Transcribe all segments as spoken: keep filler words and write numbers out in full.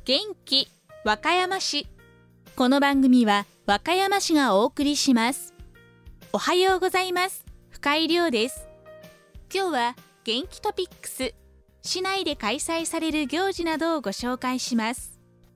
元気和歌山市。この番組は和歌山市がお送りします。おはようございます。深井亮です。今日は元気トピックス、市内で開催される行事などをご紹介します。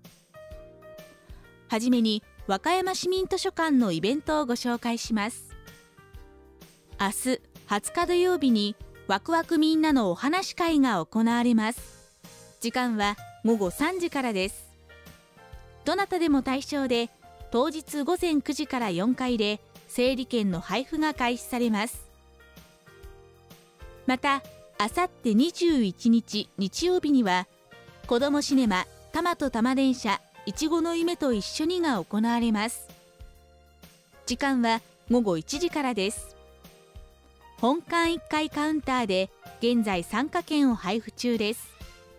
はじめに和歌山市民図書館のイベントをご紹介します。明日はつか土曜日にワクワクみんなのお話会が行われます。時間はごごさんじからです。どなたでも対象で、当日ごぜんくじからよんかいで整理券の配布が開始されます。また、あさってにじゅういちにち日曜日には、子どもシネマたまとたま電車いちごの夢と一緒にが行われます。時間はごごいちじからです。本館いっかいカウンターで現在参加券を配布中です。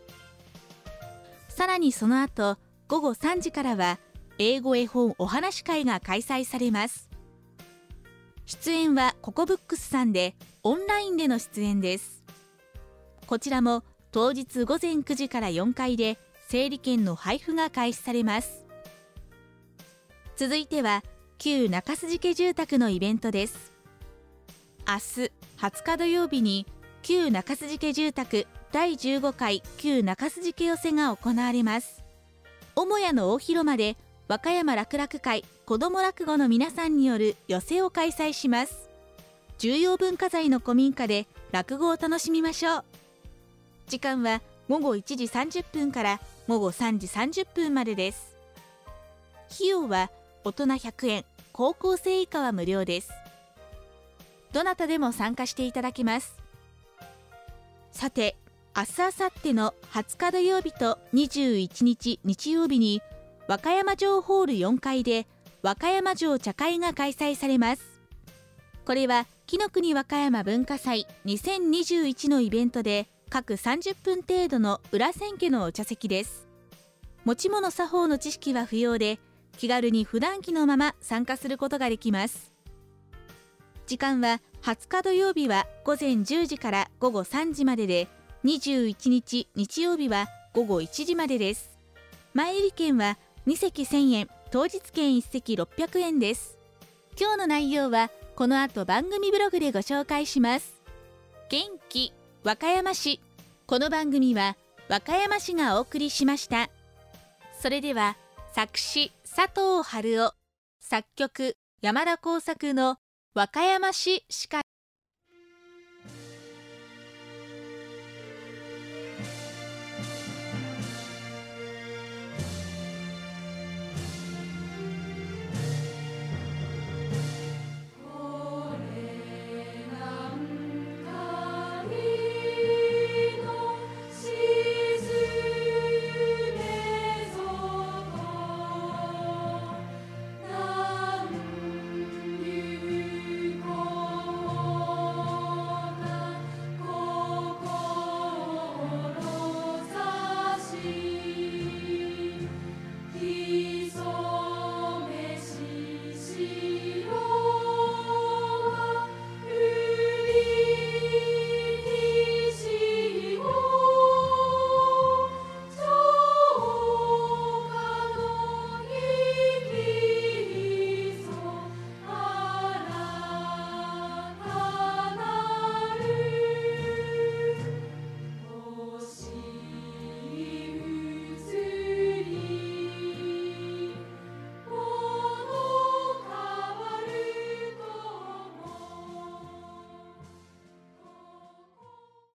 さらにその後、ごごさんじからは英語絵本お話会が開催されます。出演はココブックスさんで、オンラインでの出演です。こちらも当日ごぜんくじからよんかいで整理券の配布が開始されます。続いては旧中洲家住宅のイベントです。明日はつか土曜日に旧中洲家住宅だいじゅうごかい旧中洲家寄せが行われます。母屋の大広間で和歌山楽々会子ども落語の皆さんによる寄せを開催します。重要文化財の古民家で落語を楽しみましょう。時間はごごいちじさんじゅっぷんからごごさんじさんじゅっぷんまでです。費用は大人ひゃくえん、高校生以下は無料です。どなたでも参加していただけます。さて、明日明後日のはつか土曜日とにじゅういちにち日曜日に和歌山城ホールよんかいで和歌山城茶会が開催されます。これは紀の国和歌山文化祭にせんにじゅういちのイベントで、各さんじゅっぷん程度の裏千家のお茶席です。持ち物作法の知識は不要で、気軽に普段着のまま参加することができます。時間ははつか土曜日はごぜんじゅうじからごごさんじまでで、にじゅういちにち日曜日はごごいちじまでです。前売り券はにせきせんえん、当日券いっせきろっぴゃくえんです。今日の内容はこの後番組ブログでご紹介します。元気和歌山市。この番組は和歌山市がお送りしました。それでは作詞佐藤春夫、作曲山田耕作の和歌山市しか